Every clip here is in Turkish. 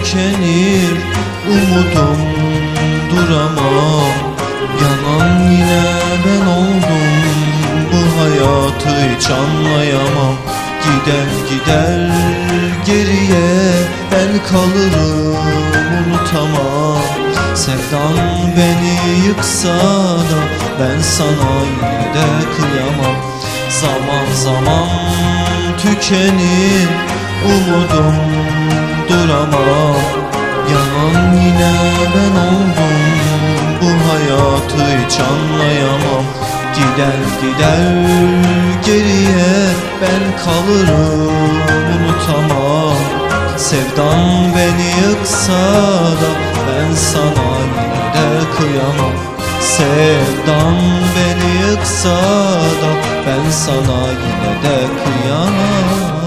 tükenir umudum, duramam. Yanan yine ben oldum, bu hayatı hiç anlayamam. Giden gider geriye, ben kalırım unutamam. Sevdan beni yıksa da ben sana yine de kıyamam. Zaman zaman tükenir umudum, duramam. Yanan yine ben oldum, bu hayatı hiç anlayamam. Gider gider geriye, ben kalırım unutamam. Sevdan beni yıksa da ben sana yine de kıyamam. Sevdan beni yıksa da ben sana yine de kıyamam.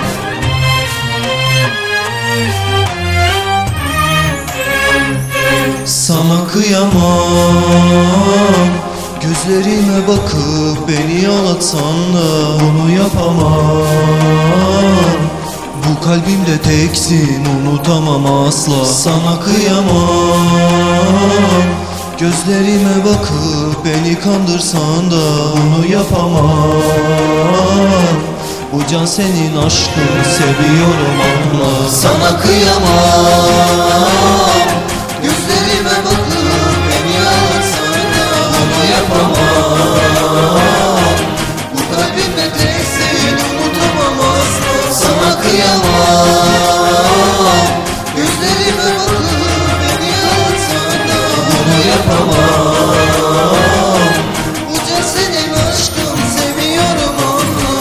Sana kıyamam, gözlerime bakıp beni ağlatsan da bunu yapamam. Bu kalbimde teksin, unutamam asla. Sana kıyamam, gözlerime bakıp beni kandırsan da bunu yapamam. Bu can senin aşkın, seviyorum anla. Sana kıyamam, gözlerime bakıp beni ağlatsan da bunu yapamam. Bu kalbimde teksin, unutamam asla. Sana kıyamam, gözlerime bakıp beni ağlatsan da bunu yapamam. Bu can senin aşkın, seviyorum onu.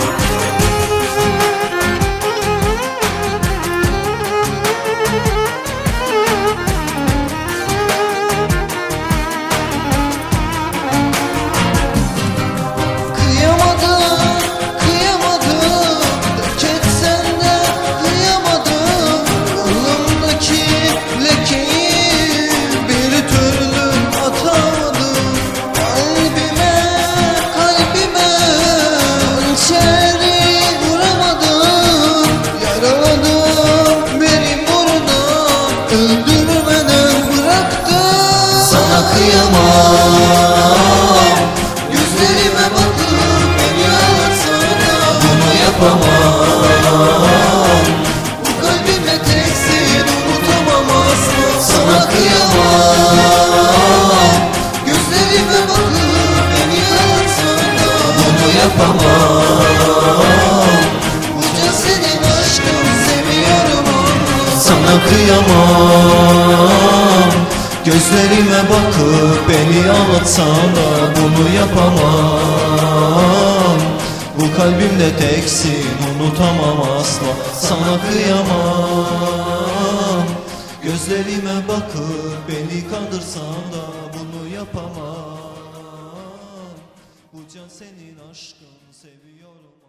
Kıyamam, gözlerime bakıp beni ağlatsan da bunu yapamam. Bu kalbime teksin, unutamam asla. Sana kıyamam, gözlerime bakıp beni ağlatsan da bunu yapamam. Bu can senin aşkın, seviyorum onu. Sana kıyamam, gözlerime bakıp beni ağlatsan da bunu yapamam. Bu kalbimde teksin, unutamam asla. Sana kıyamam, gözlerime bakıp beni kandırsan da bunu yapamam. Bu can senin aşkın, seviyorum.